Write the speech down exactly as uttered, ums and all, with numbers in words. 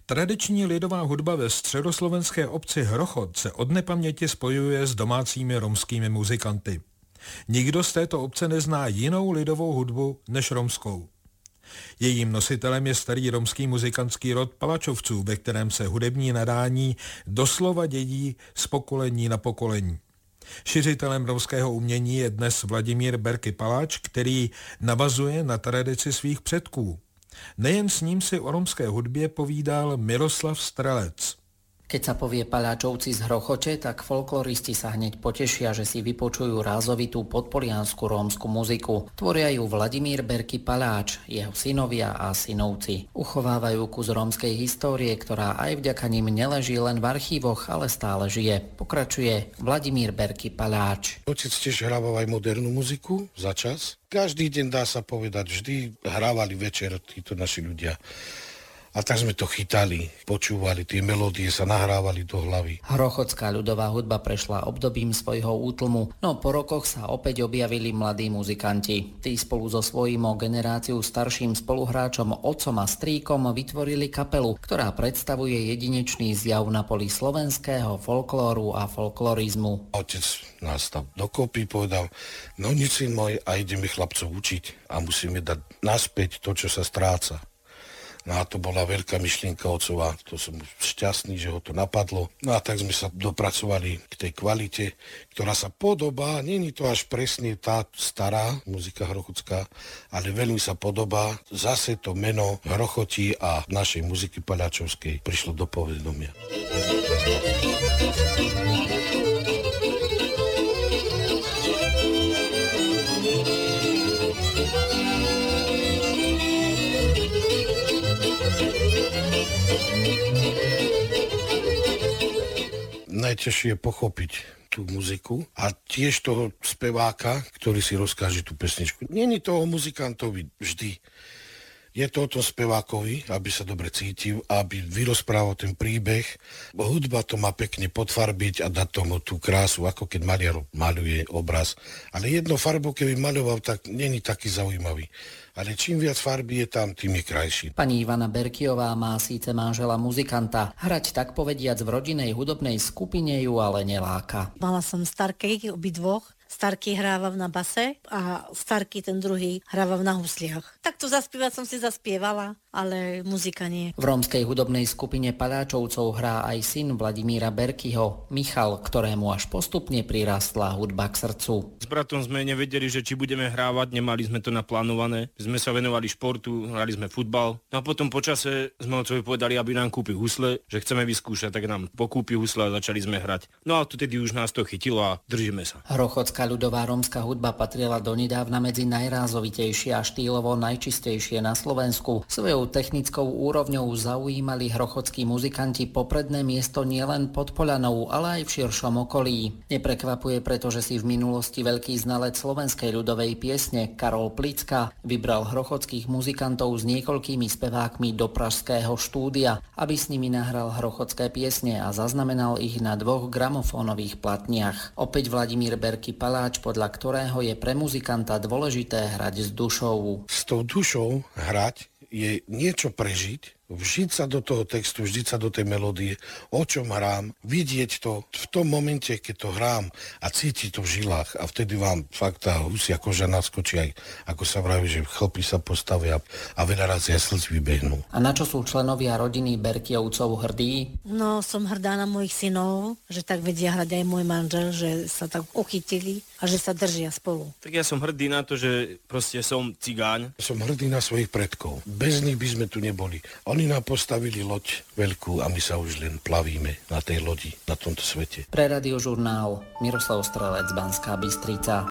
Tradiční lidová hudba ve středoslovenské obci Hrochod se od nepaměti spojuje s domácími romskými muzikanty. Nikdo z této obce nezná jinou lidovou hudbu než romskou. Jejím nositelem je starý romský muzikantský rod Palačovců, ve kterém se hudební nadání doslova dědí z pokolení na pokolení. Šiřitelem romského umění je dnes Vladimír Berky Paláč, který navazuje na tradici svých předků. Nejen s ním si o romské hudbě povídal Miroslav Strelec. Keď sa povie Paláčovci z Hrochote, tak folkloristi sa hneď potešia, že si vypočujú rázovitú podpoliansku rómsku muziku. Tvoria ju Vladimír Berky Paláč, jeho synovia a synovci. Uchovávajú kus rómskej histórie, ktorá aj vďaka nim neleží len v archívoch, ale stále žije. Pokračuje Vladimír Berky Paláč. Otec tiež hrával aj modernú muziku za čas. Každý deň, dá sa povedať, vždy hrávali večer títo naši ľudia. A tak sme to chytali, počúvali, tie melódie sa nahrávali do hlavy. Hrochodská ľudová hudba prešla obdobím svojho útlmu, no po rokoch sa opäť objavili mladí muzikanti. Tí spolu so svojím o generáciu starším spoluhráčom otcom a strýkom vytvorili kapelu, ktorá predstavuje jedinečný zjav na poli slovenského folklóru a folklorizmu. Otec nás tam dokopy povedal, no nič syn môj, a ideme chlapcov učiť a musíme dať naspäť to, čo sa stráca. No a to bola veľká myšlienka otcova, to som šťastný, že ho to napadlo. No a tak sme sa dopracovali k tej kvalite, ktorá sa podobá, není to až presne tá stará muzika hrochodská, ale veľmi sa podobá. Zase to meno Hrochotí a našej muziky paľačovskej prišlo do povedomia. Najťažšie je pochopiť tú muziku a tiež toho speváka, ktorý si rozkáže tú pesničku. Není toho muzikantovi vždy. Je to o tom spevákovi, aby sa dobre cítil, aby vyrozprával ten príbeh. Hudba to má pekne podfarbiť a dať tomu tú krásu, ako keď maliar maľuje obraz. Ale jedno farbu, keby maľoval, tak není taký zaujímavý. Ale čím viac farby je tam, tým je krajší. Pani Ivana Berkiová má síce manžela muzikanta. Hrať tak povediac v rodinnej hudobnej skupine ju ale neláka. Mala som starkej obidvoch. Starký hráva na base a starký ten druhý hráva na husliach. Takto zaspievať som si zaspievala, ale muzika nie. V rómskej hudobnej skupine Paláčovcov hrá aj syn Vladimíra Berkyho, Michal, ktorému až postupne prirastla hudba k srdcu. S bratom sme nevedeli, že či budeme hrávať, nemali sme to naplánované. Sme sa venovali športu, hrali sme futbal. No a potom po čase sme otcovi povedali, aby nám kúpil husle, že chceme vyskúšať, tak nám pokúpil husle a začali sme hrať. No a vtedy už nás to chytilo a držíme sa. Hrochodská ľudová rómska hudba patrila donedávna medzi najrázovitejšie a štýlovo najčistejšie na Slovensku. Svojou technickou úrovňou zaujímali hrochodskí muzikanti popredné miesto nielen pod Poľanou, ale aj v širšom okolí. Neprekvapuje preto, že si v minulosti veľký znalec slovenskej ľudovej piesne Karol Plicka vybral hrochodských muzikantov s niekoľkými spevákmi do pražského štúdia, aby s nimi nahral hrochodské piesne a zaznamenal ich na dvoch gramofónových platniach. Opäť Vladimír Berky Paláč, podľa ktorého je pre muzikanta dôležité hrať s dušou. S tou dušou hrať je niečo prežiť, vžiť sa do toho textu, vžiť sa do tej melódie, o čom hrám, vidieť to v tom momente, keď to hrám a cítiť to v žilách a vtedy vám fakt tá husia koža naskočí aj, ako sa vraví, že chlpy sa postavia a veľa razy aj slzy vybehnú. A na čo sú členovia rodiny Berkyovcov hrdí? No, som hrdá na mojich synov, že tak vedia hrať aj môj manžel, že sa tak uchytili a že sa držia spolu. Tak ja som hrdý na to, že proste som cigáň. Som hrdý na svojich predkov. Bez nich by sme tu neboli. Oni nám postavili loď veľkú a my sa už len plavíme na tej lodi, na tomto svete. Pre Radiožurnál Miroslav Strelec, Banská Bystrica.